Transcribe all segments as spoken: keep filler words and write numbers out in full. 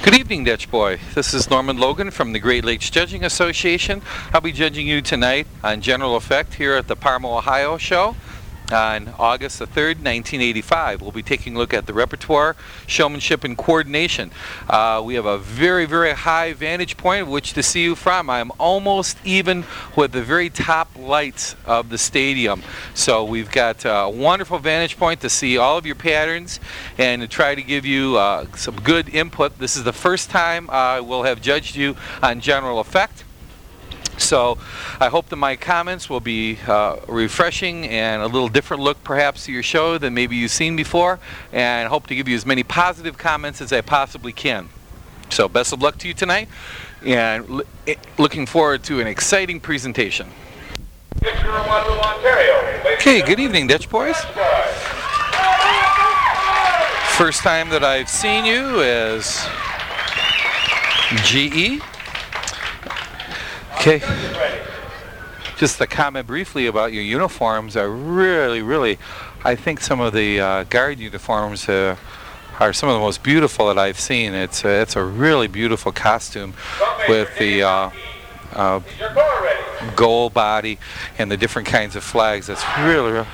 Good evening, Dutch Boy. This is Norman Logan from the Great Lakes Judging Association. I'll be judging you tonight on General Effect here at the Parma, Ohio show on August the third, nineteen eighty-five. We'll be taking a look at the repertoire, showmanship, and coordination. Uh, we have a very, very high vantage point which to see you from. I'm almost even with the very top lights of the stadium. So we've got a wonderful vantage point to see all of your patterns and to try to give you uh, some good input. This is the first time I uh, will have judged you on General Effect. So I hope that my comments will be uh, refreshing and a little different look perhaps to your show than maybe you've seen before, and I hope to give you as many positive comments as I possibly can. So best of luck to you tonight, and l- looking forward to an exciting presentation. Okay, good evening, Dutch Boys. First time that I've seen you is G E. Okay, just to comment briefly about your uniforms are really, really, I think some of the uh, guard uniforms uh, are some of the most beautiful that I've seen. It's, uh, it's a really beautiful costume with the uh, uh, gold body and the different kinds of flags. It's really, really,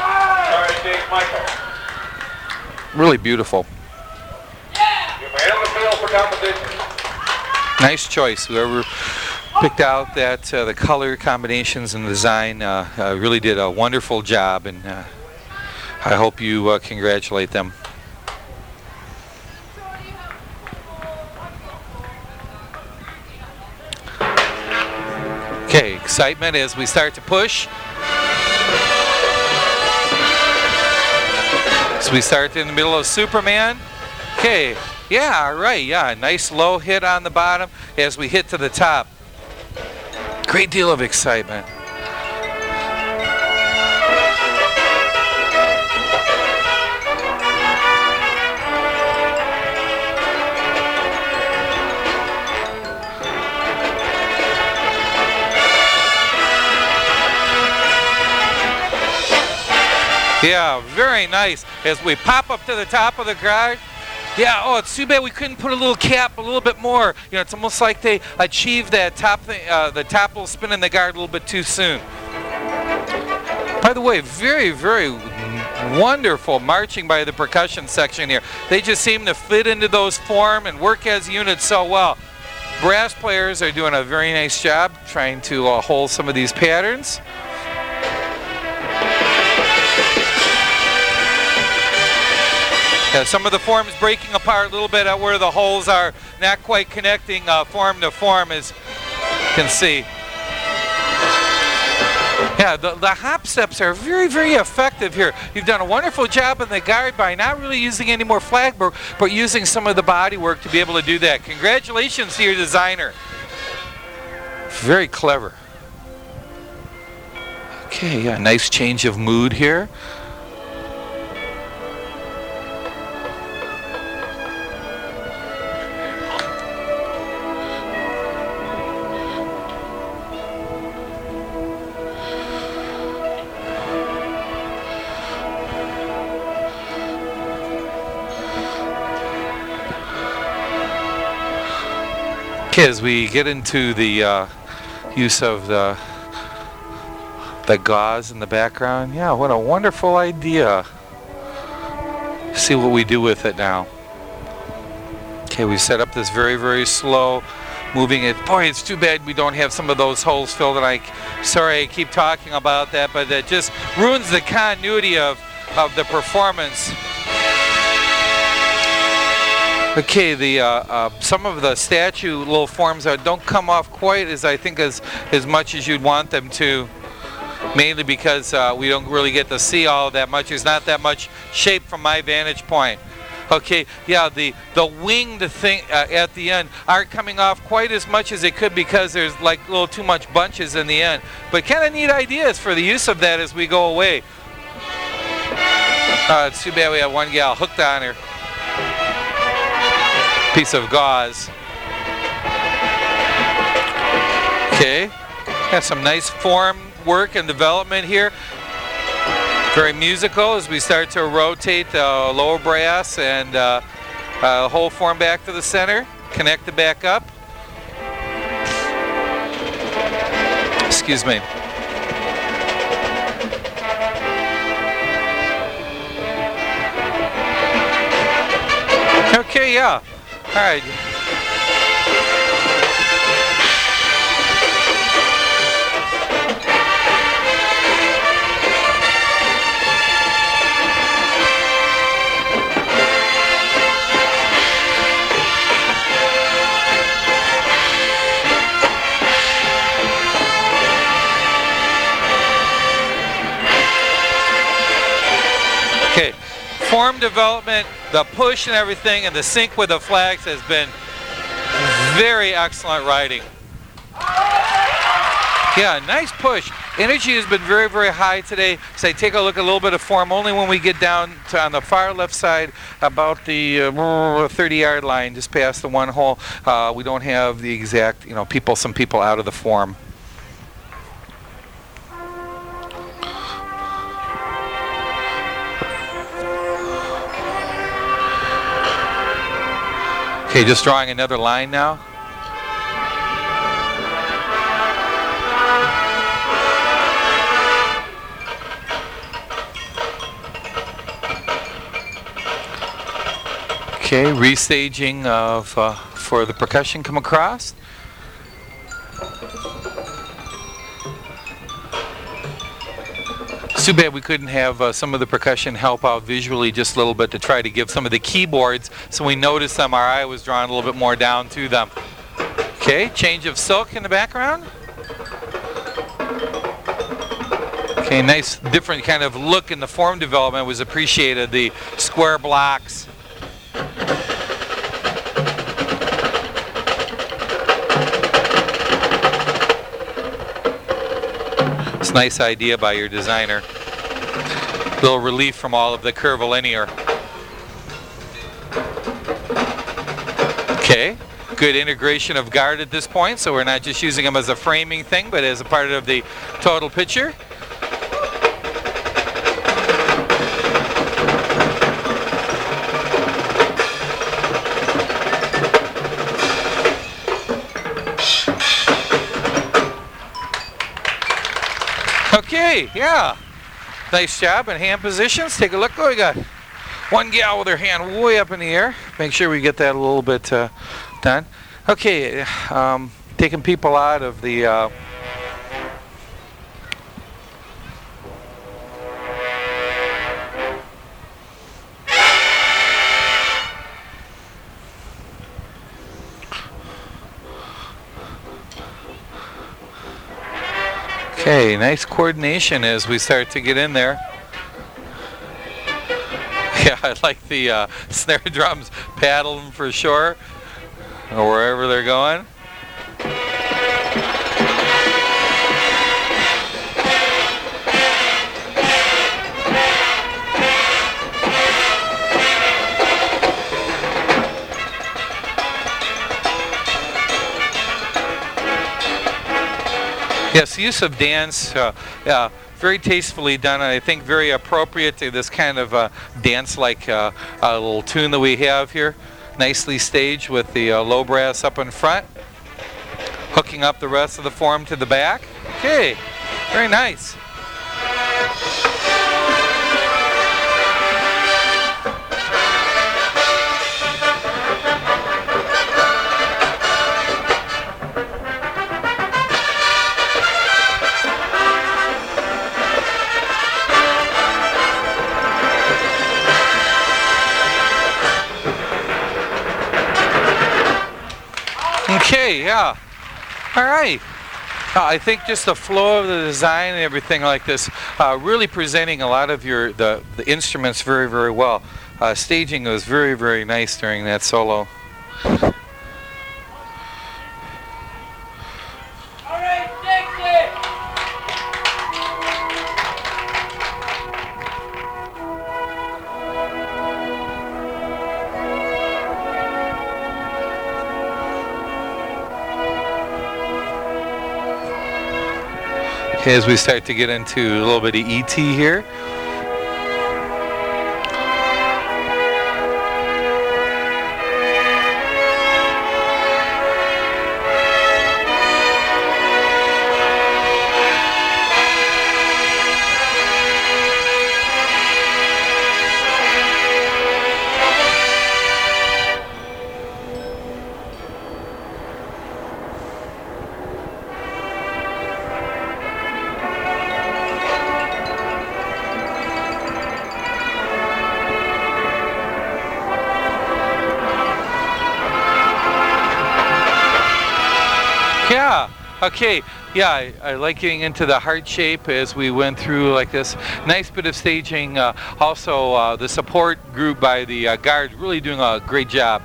really beautiful. Nice choice, whoever picked out that uh, the color combinations and design uh, uh, really did a wonderful job, and uh, I hope you uh, congratulate them. Okay, excitement as we start to push. So we start in the middle of Superman. Okay, yeah, right, yeah, nice low hit on the bottom as we hit to the top. Great deal of excitement. Yeah, very nice. As we pop up to the top of the guard. Yeah, oh, it's too bad we couldn't put a little cap a little bit more. You know, it's almost like they achieved that top thing, uh, the top little spin in the guard a little bit too soon. By the way, very, very wonderful marching by the percussion section here. They just seem to fit into those form and work as units so well. Brass players are doing a very nice job trying to uh, hold some of these patterns. Uh, some of the forms breaking apart a little bit at where the holes are not quite connecting uh, form to form, as you can see. Yeah, the, the hop steps are very, very effective here. You've done a wonderful job in the guard by not really using any more flag work, but using some of the body work to be able to do that. Congratulations to your designer. Very clever. Okay, yeah, nice change of mood here. As we get into the uh, use of the the gauze in the background, yeah, what a wonderful idea. See what we do with it now. Okay, we set up this very, very slow moving it. Boy, it's too bad we don't have some of those holes filled, and I, sorry I keep talking about that, but it just ruins the continuity of, of the performance. Okay, the uh, uh, some of the statue little forms uh, don't come off quite as I think as as much as you'd want them to, mainly because uh, we don't really get to see all that much. There's not that much shape from my vantage point. Okay, yeah, the the winged thing uh, at the end aren't coming off quite as much as it could because there's like a little too much bunches in the end. But kind of neat ideas for the use of that as we go away. Uh, it's too bad we have one gal hooked on her piece of gauze. Okay, got some nice form work and development here. Very musical as we start to rotate the lower brass and uh, uh, whole form back to the center. connect it back up. Excuse me. Okay, yeah. All right. Okay, form development, the push and everything, and the sync with the flags has been very excellent riding. Yeah, nice push. Energy has been very, very high today. So I take a look at a little bit of form only when we get down to on the far left side about the uh, thirty yard line, just past the one hole. Uh, we don't have the exact, you know, people, some people out of the form. Okay, just drawing another line now. Okay, restaging of uh, for the percussion come across. It's too bad we couldn't have uh, some of the percussion help out visually just a little bit to try to give some of the keyboards so we noticed them. Our eye was drawn a little bit more down to them. Okay, change of silk in the background. Okay, nice different kind of look in the form development was appreciated. The square blocks. It's a nice idea by your designer. A little relief from all of the curvilinear. Okay, good integration of guard at this point, so we're not just using them as a framing thing, but as a part of the total picture. Okay, yeah. Nice job in hand positions. Take a look. Oh, we got one gal with her hand way up in the air. Make sure we get that a little bit uh, done. Okay, um, taking people out of the uh, Okay, nice coordination as we start to get in there. Yeah, I like the uh, snare drums paddling for sure, or wherever they're going. Yes, use of dance, uh, yeah, very tastefully done, and I think very appropriate to this kind of uh, dance-like uh, uh, little tune that we have here. Nicely staged with the uh, low brass up in front, hooking up the rest of the form to the back. Okay, very nice. Okay, yeah. All right. Uh, I think just the flow of the design and everything like this, uh, really presenting a lot of your the, the instruments very, very well. Uh, staging was very, very nice during that solo. All right, Dixie! As we start to get into a little bit of E T here. Okay, yeah, I, I like getting into the heart shape as we went through like this. Nice bit of staging. Uh, also, uh, the support group by the uh, Guard really doing a great job.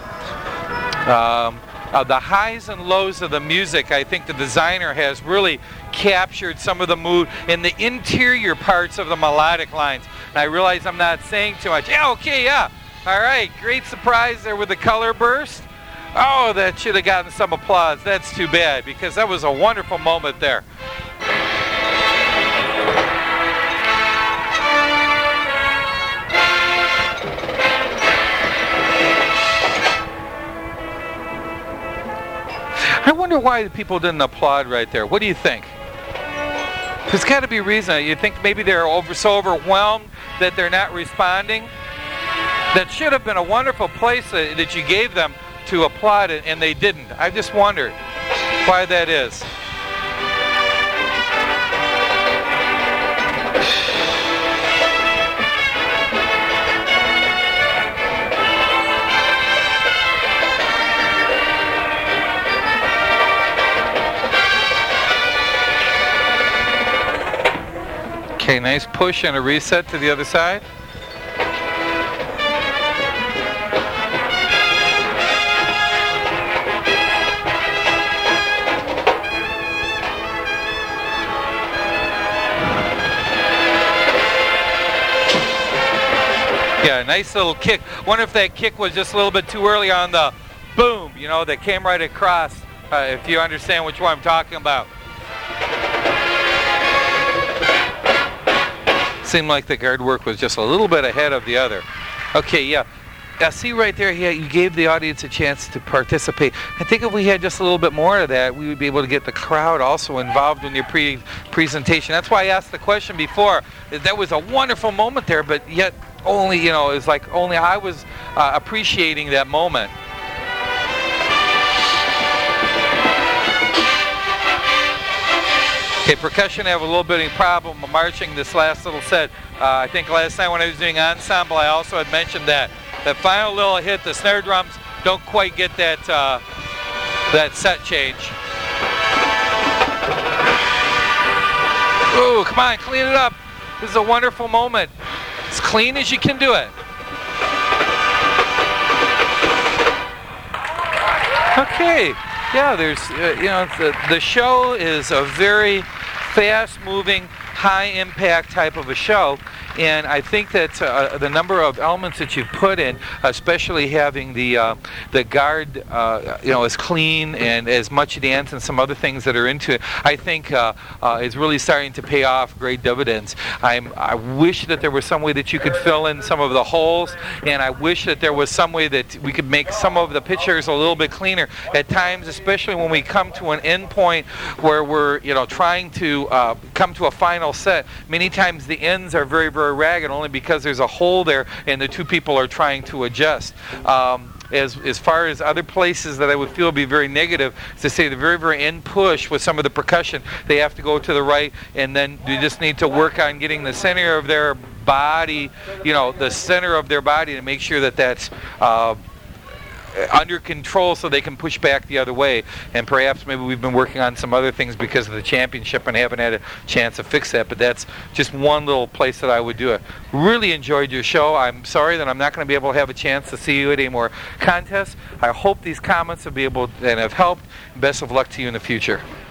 Um, uh, the highs and lows of the music, I think the designer has really captured some of the mood in the interior parts of the melodic lines. And I realize I'm not saying too much. Yeah, okay, yeah. All right, great surprise there with the color burst. Oh, that should have gotten some applause. That's too bad, because that was a wonderful moment there. I wonder why the people didn't applaud right there. What do you think? There's got to be a reason. You think maybe they're over, so overwhelmed that they're not responding? That should have been a wonderful place that, that you gave them to applaud it, and they didn't. I just wondered why that is. Okay, nice push and a reset to the other side. Yeah, nice little kick. Wonder if that kick was just a little bit too early on the boom, you know, that came right across, uh, if you understand which one I'm talking about. Seemed like the guard work was just a little bit ahead of the other. Okay, yeah. I see right there, yeah, you gave the audience a chance to participate. I think if we had just a little bit more of that, we would be able to get the crowd also involved in your pre presentation. That's why I asked the question before. That was a wonderful moment there, but yet only, you know, it was like only I was uh, appreciating that moment. Okay, percussion have a little bit of a problem marching this last little set. Uh, I think last night when I was doing ensemble, I also had mentioned that. That final little hit, the snare drums don't quite get that, uh, that set change. Ooh, come on, clean it up. This is a wonderful moment. As clean as you can do it. Okay, yeah, there's, uh, you know, the, the show is a very fast-moving, high-impact type of a show, and I think that uh, the number of elements that you've put in, especially having the uh, the guard, uh, you know, as clean and as much dance and some other things that are into it, I think uh, uh, is really starting to pay off great dividends. I'm, I wish that there was some way that you could fill in some of the holes, and I wish that there was some way that we could make some of the pictures a little bit cleaner. At times, especially when we come to an end point where we're, you know, trying to uh, come to a final set, many times the ends are very, very ragged only because there's a hole there and the two people are trying to adjust. Um, as as far as other places that I would feel would be very negative, is to say the very, very end push with some of the percussion, they have to go to the right, and then you just need to work on getting the center of their body, you know, the center of their body to make sure that that's uh, under control so they can push back the other way. And perhaps maybe we've been working on some other things because of the championship and haven't had a chance to fix that, but that's just one little place that I would do it. Really enjoyed your show. I'm sorry that I'm not going to be able to have a chance to see you at any more contests. I hope these comments will be able and have helped. Best of luck to you in the future.